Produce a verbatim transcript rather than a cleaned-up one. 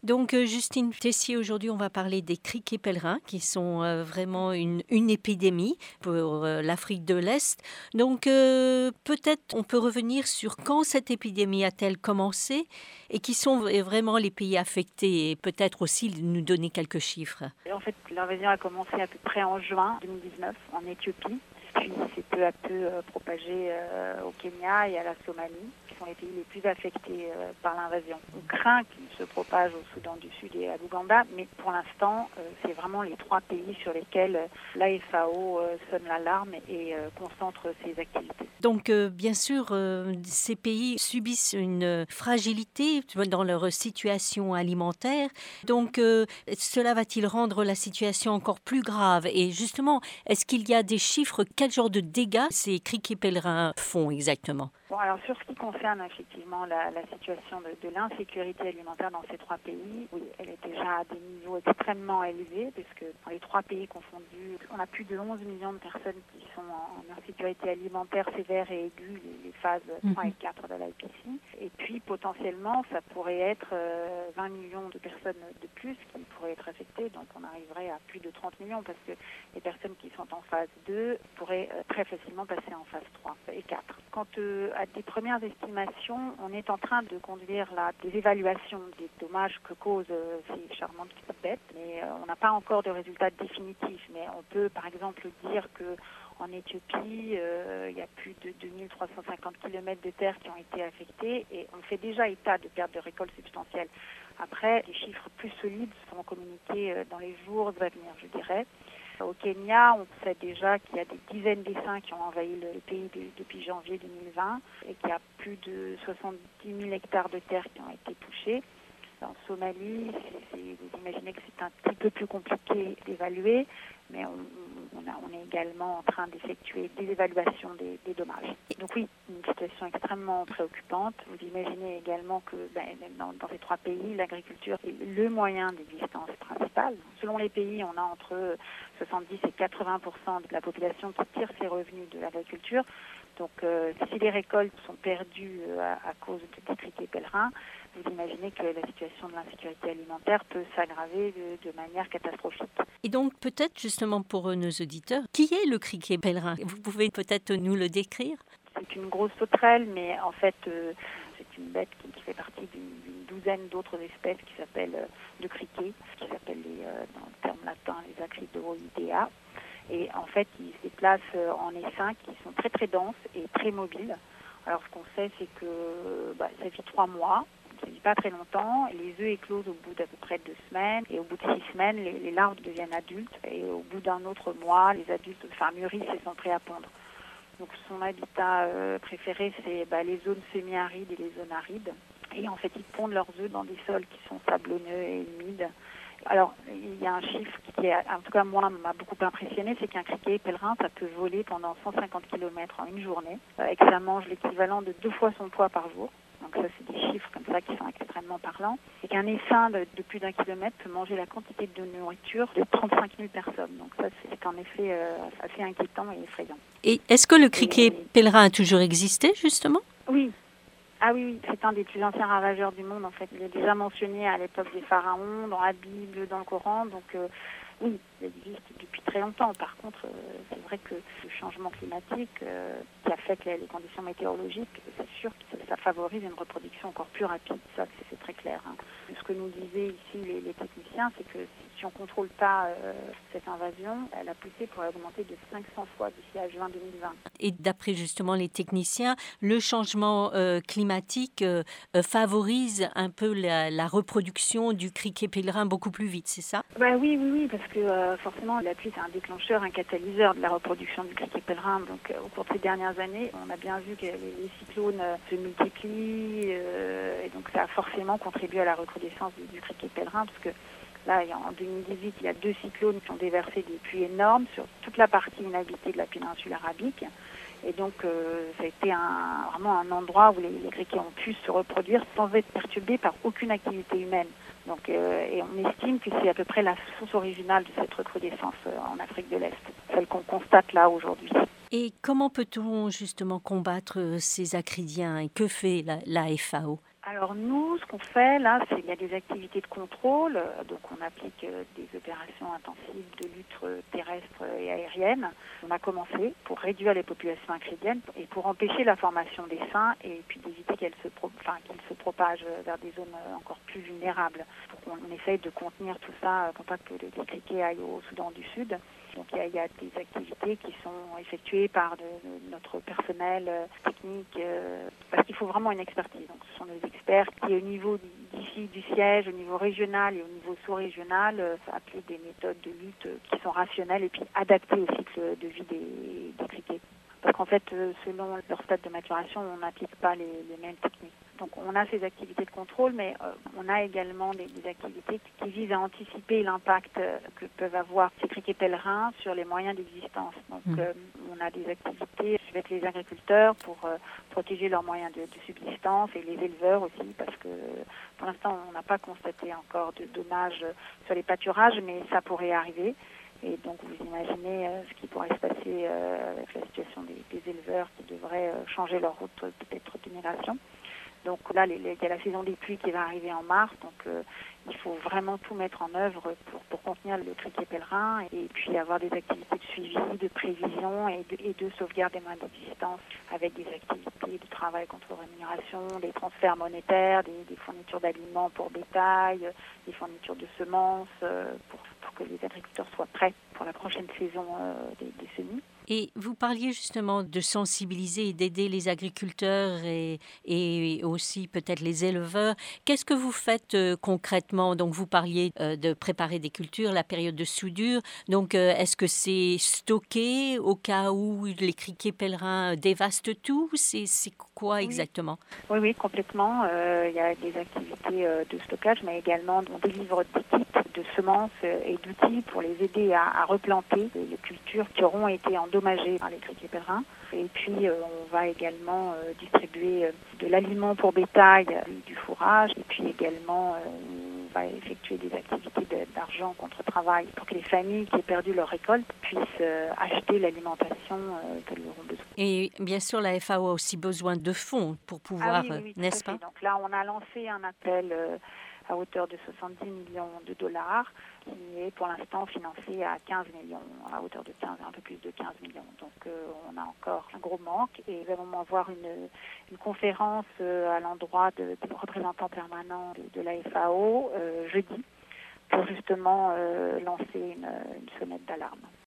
Donc, euh, Justine Tessier, aujourd'hui, on va parler des criquets pèlerins qui sont euh, vraiment une, une épidémie pour euh, l'Afrique de l'Est. Donc, euh, peut-être on peut revenir sur quand cette épidémie a-t-elle commencé et qui sont v- vraiment les pays affectés et peut-être aussi nous donner quelques chiffres. En fait, l'invasion a commencé à peu près en juin deux mille dix-neuf en Éthiopie, puis s'est peu à peu euh, propagé euh, au Kenya et à la Somalie, qui sont les pays les plus affectés euh, par l'invasion. On craint qu'il se propage au Soudan du Sud et à l'Ouganda, mais pour l'instant, euh, c'est vraiment les trois pays sur lesquels euh, l'A F A O euh, sonne l'alarme et euh, concentre ses activités. Donc, euh, bien sûr, euh, ces pays subissent une fragilité tu vois, dans leur situation alimentaire. Donc, euh, cela va-t-il rendre la situation encore plus grave? Et justement, est-ce qu'il y a des chiffres? Quel genre de dégâts ces criquets pèlerins font exactement? Bon, alors sur ce qui concerne effectivement la, la situation de, de l'insécurité alimentaire dans ces trois pays, oui, elle est déjà à des niveaux extrêmement élevés, puisque dans les trois pays confondus, on a plus de onze millions de personnes qui sont en, en insécurité alimentaire sévère et aiguë, les, les phases trois et quatre de l'I P C. Et puis potentiellement, ça pourrait être euh, vingt millions de personnes de plus qui pourraient être affectées, donc on arriverait à plus de trente millions, parce que les personnes qui sont en phase deux pourraient euh, très facilement passer en phase trois et quatre. Quant euh, à des premières estimations, on est en train de conduire là des évaluations des dommages que causent euh, ces charmantes petites bêtes, mais euh, on n'a pas encore de résultats définitifs. Mais on peut par exemple dire que en Éthiopie, euh, il y a plus de deux mille trois cent cinquante kilomètres de terre qui ont été affectés et on fait déjà état de pertes de récoltes substantielles. Après, les chiffres plus solides seront communiqués euh, dans les jours à venir, je dirais. Au Kenya, on sait déjà qu'il y a des dizaines d'essaims qui ont envahi le pays de, depuis janvier deux mille vingt et qu'il y a plus de soixante-dix mille hectares de terre qui ont été touchés. En Somalie, c'est, c'est, vous imaginez que c'est un petit peu plus compliqué d'évaluer, mais on, on, a, on est également en train d'effectuer des évaluations des, des dommages. Donc oui, une situation extrêmement préoccupante. Vous imaginez également que ben, dans, dans ces trois pays, l'agriculture est le moyen d'existence principal. Selon les pays, on a entre soixante-dix et quatre-vingts pour cent de la population qui tire ses revenus de l'agriculture. Donc euh, si les récoltes sont perdues euh, à, à cause de des criquets pèlerins, vous imaginez que la situation de l'insécurité alimentaire peut s'aggraver de, de manière catastrophique. Et donc, peut-être justement pour nos auditeurs, qui est le criquet pèlerin? Vous pouvez peut-être nous le décrire? C'est une grosse sauterelle, mais en fait, euh, c'est une bête qui, qui fait partie d'une, d'une douzaine d'autres espèces qui s'appellent euh, le criquet, qui s'appellent les, euh, dans le terme latin les Acridoidea. Et en fait, ils se déplacent en essaims qui sont très très denses et très mobiles. Alors ce qu'on sait, c'est que bah, ça vit trois mois, ça vit pas très longtemps. Les œufs éclosent au bout d'à peu près deux semaines. Et au bout de six semaines, les, les larves deviennent adultes. Et au bout d'un autre mois, les adultes enfin, mûrissent et sont prêts à pondre. Donc son habitat euh, préféré, c'est bah, les zones semi-arides et les zones arides. Et en fait, ils pondent leurs œufs dans des sols qui sont sablonneux et humides. Alors, il y a un chiffre qui, est, en tout cas moi, m'a beaucoup impressionné, c'est qu'un criquet pèlerin, ça peut voler pendant cent cinquante kilomètres en une journée, euh, et que ça mange l'équivalent de deux fois son poids par jour. Donc ça, c'est des chiffres comme ça qui sont extrêmement parlants. Et qu'un essaim de, de plus d'un kilomètre peut manger la quantité de nourriture de trente-cinq mille personnes. Donc ça, c'est en effet euh, assez inquiétant et effrayant. Et est-ce que le criquet et, pèlerin a toujours existé, justement? Oui. Ah oui, oui, c'est un des plus anciens ravageurs du monde, en fait. Il est déjà mentionné à l'époque des pharaons, dans la Bible, dans le Coran. Donc euh, oui, il existe depuis très longtemps. Par contre, euh, c'est vrai que le changement climatique euh, qui affecte les, les conditions météorologiques, c'est sûr que ça, ça favorise une reproduction encore plus rapide. Ça, c'est, c'est très clair. Hein. Ce que nous disaient ici les, les techniciens, c'est que si, si on ne contrôle pas euh, cette invasion, la poussée pourrait augmenter de cinq cents fois d'ici à juin deux mille vingt. Et d'après justement les techniciens, le changement euh, climatique euh, euh, favorise un peu la, la reproduction du criquet pèlerin beaucoup plus vite, c'est ça? Bah oui, oui, oui, parce que euh, forcément la pluie c'est un déclencheur, un catalyseur de la reproduction du criquet pèlerin. Donc euh, au cours de ces dernières années, on a bien vu que les, les cyclones euh, se multiplient euh, et donc ça a forcément contribué à la recrudescence du, du criquet pèlerin, parce que là, en deux mille dix-huit, il y a deux cyclones qui ont déversé des pluies énormes sur toute la partie inhabitée de la péninsule arabique. Et donc, euh, ça a été un, vraiment un endroit où les, les criquets ont pu se reproduire sans être perturbés par aucune activité humaine. Donc, euh, et on estime que c'est à peu près la source originale de cette recrudescence euh, en Afrique de l'Est, celle qu'on constate là aujourd'hui. Et comment peut-on justement combattre ces acridiens et que fait la, la F A O? Alors nous, ce qu'on fait là, c'est qu'il y a des activités de contrôle, euh, donc on applique euh, des opérations intensives de lutte euh, terrestre et aérienne. On a commencé pour réduire les populations acridiennes et pour empêcher la formation des sains et puis d'éviter qu'elles se, pro- enfin, qu'ils se propagent vers des zones euh, encore plus vulnérables. Donc on, on essaye de contenir tout ça euh, pour pas que les criquets aillent au Soudan du Sud. Donc il y, a, il y a des activités qui sont effectuées par de, de notre personnel euh, technique, euh, parce qu'il faut vraiment une expertise. Donc ce sont des experts qui, au niveau d'ici du siège, au niveau régional et au niveau sous-régional, euh, appliquent des méthodes de lutte euh, qui sont rationnelles et puis adaptées au cycle de vie des, des criquets. Parce qu'en fait, euh, selon leur stade de maturation, on n'applique pas les, les mêmes techniques. Donc on a ces activités de contrôle, mais euh, on a également des, des activités qui, qui visent à anticiper l'impact euh, que peuvent avoir ces criquets pèlerins sur les moyens d'existence. Donc mmh. euh, on a des activités avec les agriculteurs pour euh, protéger leurs moyens de, de subsistance et les éleveurs aussi, parce que pour l'instant on n'a pas constaté encore de dommages sur les pâturages, mais ça pourrait arriver. Et donc vous imaginez euh, ce qui pourrait se passer euh, avec la situation des, des éleveurs qui devraient euh, changer leur route peut-être de migration. Donc là, les, les, il y a la saison des pluies qui va arriver en mars, donc euh, il faut vraiment tout mettre en œuvre pour, pour contenir le criquet pèlerin et puis avoir des activités de suivi, de prévision et de, et de sauvegarde des moyens d'existence avec des activités de travail contre rémunération, des transferts monétaires, des, des fournitures d'aliments pour bétail, des fournitures de semences euh, pour, pour que les agriculteurs soient prêts pour la prochaine saison euh, des, des semis. Et vous parliez justement de sensibiliser et d'aider les agriculteurs et, et aussi peut-être les éleveurs. Qu'est-ce que vous faites euh, concrètement? Donc vous parliez euh, de préparer des cultures, la période de soudure. Donc euh, est-ce que c'est stocké au cas où les criquets pèlerins dévastent tout? C'est, c'est quoi exactement? Oui, oui, complètement. Euh, il y a des activités euh, de stockage, mais également on délivre des kits de semences et d'outils pour les aider à, à replanter les cultures qui auront été endommagées par les criquets pèlerins. Et puis, euh, on va également euh, distribuer euh, de l'aliment pour bétail, euh, du fourrage, et puis également, euh, on va effectuer des activités d'argent contre travail pour que les familles qui ont perdu leur récolte puissent euh, acheter l'alimentation euh, qu'elles auront besoin. Et bien sûr, la F A O a aussi besoin de fonds pour pouvoir, ah oui, oui, oui, n'est-ce pas? Donc là, on a lancé un appel euh, à hauteur de soixante-dix millions de dollars, qui est pour l'instant financé à quinze millions, à hauteur de quinze, un peu plus de quinze millions. Donc euh, on a encore un gros manque et nous allons avoir une, une conférence euh, à l'endroit de, des représentants permanents de, de la F A O euh, jeudi pour justement euh, lancer une, une sonnette d'alarme.